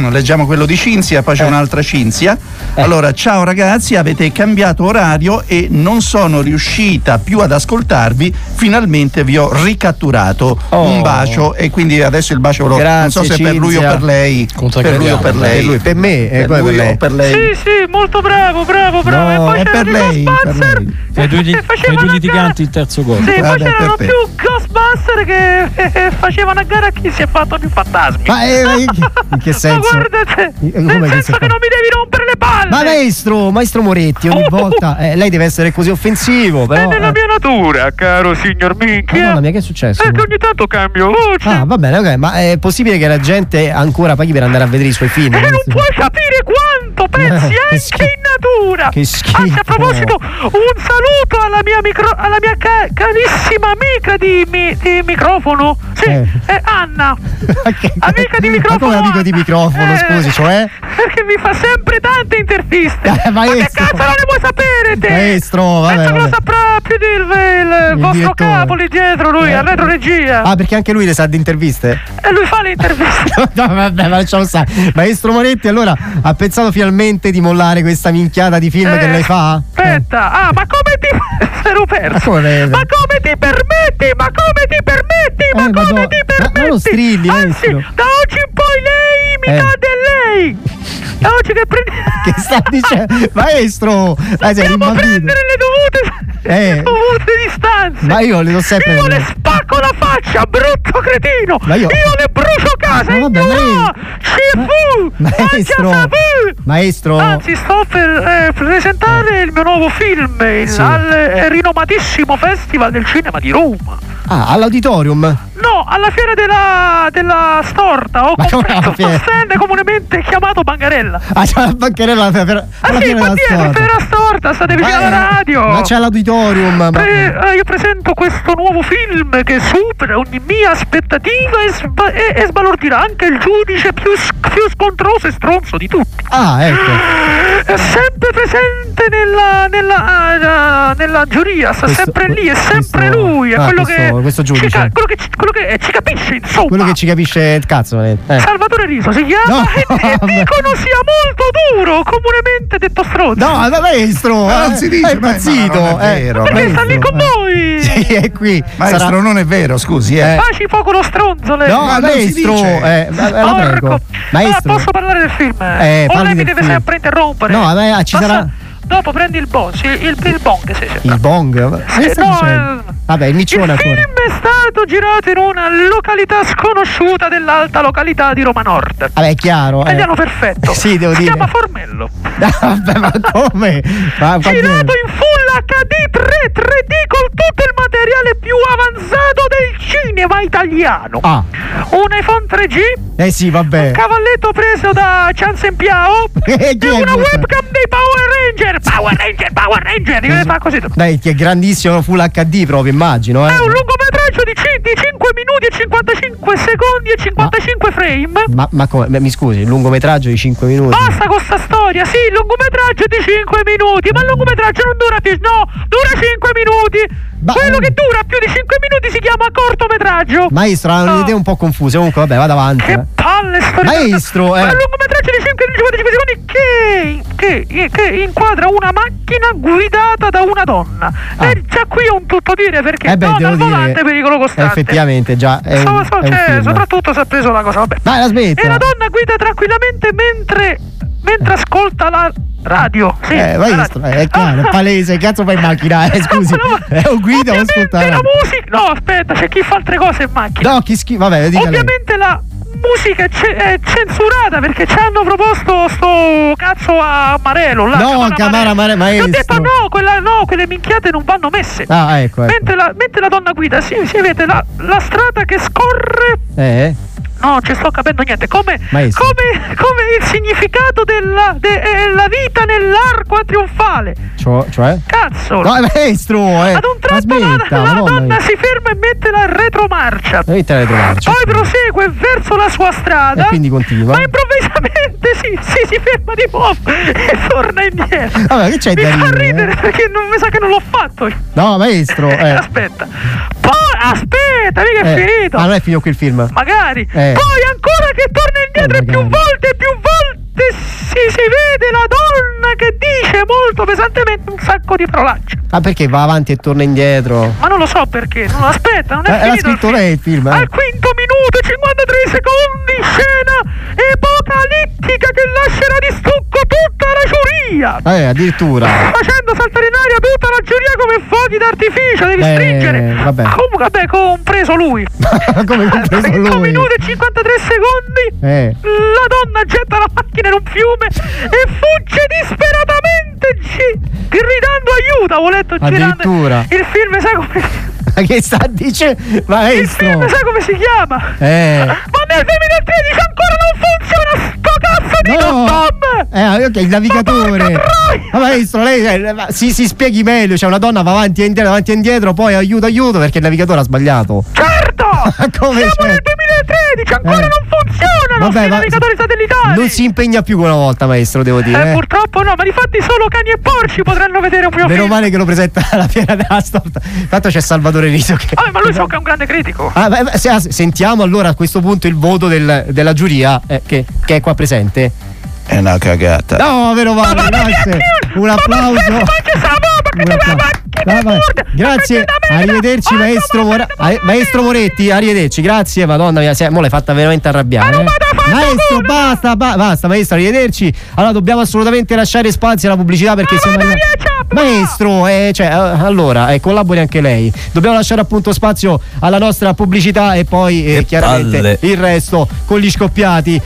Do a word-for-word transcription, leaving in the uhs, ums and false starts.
leggiamo quello di Cinzia, poi c'è Eh. un'altra Cinzia. Eh. Allora, ciao ragazzi, avete cambiato orario e non sono riuscita più ad ascoltarvi, finalmente vi ho ricatturato. Oh. Un bacio, e quindi adesso il bacio lo Grazie, non so se per lui o Cinzia. per lei. Per lui o per lei. Per lui, per me, eh, Per poi per lui lei. o per lei. Sì, sì, molto bravo, bravo, bravo. No, e poi è c'era per di lei, per Ghostbuster, lei. Sei due, di- che sei facevano due a litiganti il terzo gol. Sì, Vabbè, poi c'erano per te. più Ghostbuster che eh, facevano a gara a chi si è fatto più fantasmi. Ma eh, in che- in che senso? Ma guarda te, Eh, come nel che senso si che fa? non mi devi rompere le palle. Ma maestro, maestro Moretti, ogni volta eh, lei deve essere così offensivo, però. È nella eh. mia natura, caro signor Minchia. Madonna mia, che è successo? È che ogni tanto cambio voce. Ah, va bene, ok, ma è possibile che la gente ancora paghi per andare a vedere i suoi film? E non puoi capire quanto pensi Eh, che anche schifo. in natura. Che schifo. Anzi, a proposito, un saluto alla mia micro, alla mia ca- carissima amica di, mi- di microfono. Sì, Eh. è Anna. Che- Amica di microfono. Ma come amico di Anna? microfono, Eh, scusi, cioè? Perché mi fa sempre tante interviste. Eh, Ma che maestro. cazzo non ne vuoi sapere te? Maestro, vabbè, Penso che lo vabbè. saprà più di il, il, Il vostro direttore. capo lì dietro, lui, Eh. al retro regia. Ah, perché anche lui le sa di interviste? E lui fa le interviste. No, vabbè, ma lasciamo stare. Maestro Moretti, allora, ha pensato finalmente di mollare questa minchiata di film Eh, che lei fa? Aspetta, ah, ma come ti si ero perso? Ma come? Ma come ti permetti? Ma come ti permetti? Ma Eh, ma come no, ti ma- permetti? ma non strilli, Anzi, maestro. da oggi in poi lei mi Eh. dà del lei. Da oggi che prendi Che sta dicendo? Maestro! Dai, sei dobbiamo rimbambito. prendere le dovute Eh. le dovute distanze. Ma io le do sempre. Io le spacco la faccia, brutto cretino. Ma io- le brucio casa. Ma vabbè, ma ignora. io- Schifo. Maestro! Mangia sapù. Maestro! Anzi, sto per eh, presentare il mio nuovo film il, Sì. al eh, rinomatissimo Festival del Cinema di Roma. Ah, all'auditorium? No, alla fiera della, della storta. Ho Ma come comprato alla fiera? questo stand comunemente chiamato Bangarella. Ah, c'è la bancherella per, per, Ah alla sì, fiera qua della dietro, storta. per la storta, state vicino Ma- alla radio. Ma c'è l'auditorium. Ma... Eh, eh, io presento questo nuovo film che supera ogni mia aspettativa e, sba- e- e sbalordirà anche il giudice più, s- più scontroso e stronzo di tutti. Ah, ecco. È sempre presente nella, nella, ah, nella giuria, sta Questo- sempre lì, è sempre questo- lui, è ah, quello questo- che, questo ci, giudice. ca- quello che, ci- quello che eh, ci capisce, insomma. Quello che ci capisce il cazzo. Eh. Salvatore Riso si chiama No, e, e vabbè. dicono sia molto duro, comunemente detto stronzo. No, ma maestro! Ma non eh, si dice, è ma- impazzito! ma non è eh. vero, Perché sta lì Maestro, con eh. voi? Sì, è qui. Maestro, Sarà- non è vero, scusi, eh. Eh. Facci poco lo stronzo lei. No, Ma non si maestro! dice. Eh, ma- la prego. Porco. Maestro. Allora, posso parlare del film? Eh, o parli lei mi del deve film. sempre interrompere? No, vabbè, ci Passa- sarà- Dopo prendi il bong, sì, il, il bong, sì, sì. Il bong? Ma che stai no, dicendo? eh, Vabbè, il miccione Il ancora. film è stato girato in una località sconosciuta dell'alta località di Roma Nord. Vabbè, è chiaro. eh. Italiano perfetto. Sì, devo si dire. chiama Formello. Vabbè, ma come? Ma, ma- Girato in full acca di tre, tre D con tutto il materiale più avanzato del cinema italiano. Ah, Un iPhone tre G, eh sì, vabbè. cavalletto preso da Chance Piao Eh, chi e è una questa? webcam dei Power Ranger. Power Ranger, Power Ranger, io le fa così. Dai, che è grandissimo Full acca di proprio, immagino, eh. È un lungometraggio di, ci- di cinque minuti e cinquantacinque secondi e cinquantacinque frame. Ma, ma come? Mi scusi, il lungometraggio di cinque minuti. Basta con sta storia, sì, il lungometraggio è di cinque minuti, ma il lungometraggio non dura più, no, dura cinque minuti. Ma- Quello che dura più di cinque minuti si chiama cortometraggio. Maestro, ha No. un'idea un po' confuse. Comunque, vabbè, vada avanti. Che eh. palle sto Maestro, Ma eh. è un lungometraggio di cinque minuti e cinquantacinque secondi che, che, che inquadra una macchina guidata da una donna. Ah. E già qui è un tutto dire perché Eh beh, donna devo al dire, volante è pericolo costante. Effettivamente, già. È So- un, so- è un cioè, film. soprattutto si è preso la cosa, vabbè. Dai, la smetta. E la donna guida tranquillamente mentre, mentre ascolta la radio. Sì, Eh, la maestro, radio. eh, è chiaro, è palese. Che cazzo fai in macchina? Eh, scusi, è un guida o Ovviamente ascoltare? la musica. No, aspetta, c'è chi fa altre cose in macchina. No, chi schifo. Vabbè, dica lei. Ovviamente la musica è, ce- è censurata perché ci hanno proposto sto cazzo a Marelo. Là, No, Camara Mare- Mare- Io ho maestro. detto no, quella, no, quelle minchiate non vanno messe. Ah, ecco, ecco. Mentre, la, mentre la donna guida, si, si vede la, la strada che scorre. Eh? No, ci sto capendo niente. Come, Maestro. come, come il significato della de- eh, la vita nell'arco trionfale. Cioè? cioè? Cazzo! No, maestro, eh. Ad un Ma tratto la, smetta, la madonna. donna si ferma e mette la retromarcia. Devi te trovarci. Poi prosegue verso la sua strada. E quindi continua. Ma improvvisamente si, si, si ferma di nuovo e torna indietro. Vabbè, che c'è Mi da fa ridere? ridere perché non mi sa che non l'ho fatto. No, maestro, eh. Aspetta. Poi aspetta, mica è Eh, finito. Ah, non è finito qui il film. Magari. Eh. Poi ancora che torna indietro Eh, e più magari. volte e più volte si, si vede la donna che dice molto pesantemente un sacco di parolacce. Ah, perché va avanti e torna indietro? Ma non lo so perché. Non aspetta, non è Eh, l'ha finito. scritto il film. lei il film, eh. Al quinto minuto, cinquantatré secondi, scena epocalittica che lascerà di stucco tutta la giuria. Eh, addirittura. Facendo saltare in aria tutta la giuria come fuochi d'artificio, devi Eh, stringere. vabbè. Comunque, vabbè, compreso lui. Come compreso trenta lui. minuti e cinquantatré secondi. Eh. La donna getta la macchina in un fiume e fugge disperatamente, gi- gridando aiuto. Ho letto girando. Addirittura. Il film, sai come Ma che sta dicendo? il Maestro. film, sai come si chiama? Eh. Ma nel duemilatredici ancora non funziona sto cazzo di condom! Eh, ok, il navigatore. Ma porca troia! Ma maestro, lei eh, ma si, si spieghi meglio. C'è una donna va avanti e indietro, avanti e indietro, poi aiuto, aiuto, perché il navigatore ha sbagliato. Certo! Come Siamo c'è? nel duemilatredici, ancora Eh. non funzionano Vabbè, i ma navigatori satellitari! non si impegna più come una volta, maestro, devo dire. Eh, eh. purtroppo no, ma difatti solo cani e porci potranno vedere un mio Meno film. male che lo presenta alla fiera della storta. Tanto c'è Salvatore Riso che. Vabbè, ma lui so che è un grande critico. Ah, beh, beh, se- ah, sentiamo allora a questo punto il voto del- della giuria eh, che, che è qua presente. È una cagata. No, vero Ma Vale, va via, grazie. Dio! Un Ma applauso. ma ma che sa, ma che Un doveva- applauso. ma che Vai, vai. merda! Grazie, Ma che merda! arrivederci Ah, maestro, ma Mora- ma eh, maestro Moretti, arrivederci, grazie, madonna mia, se- mo l'hai fatta veramente arrabbiare. Ma non eh. vado a fare Maestro, nulla! basta, ba- basta, maestro, arrivederci. Allora dobbiamo assolutamente lasciare spazio alla pubblicità perché Ma siamo vada arrivati- via, ciao! Maestro, eh, cioè, eh, allora, eh, collabori anche lei. Dobbiamo lasciare appunto spazio alla nostra pubblicità e poi eh, Che chiaramente palle. il resto con gli scoppiati